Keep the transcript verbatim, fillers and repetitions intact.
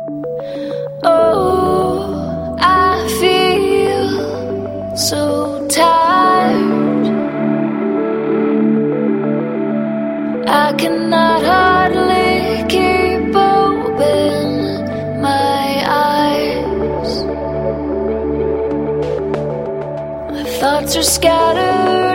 Oh, I feel so tired. I cannot hardly keep open my eyes. My thoughts are scattered.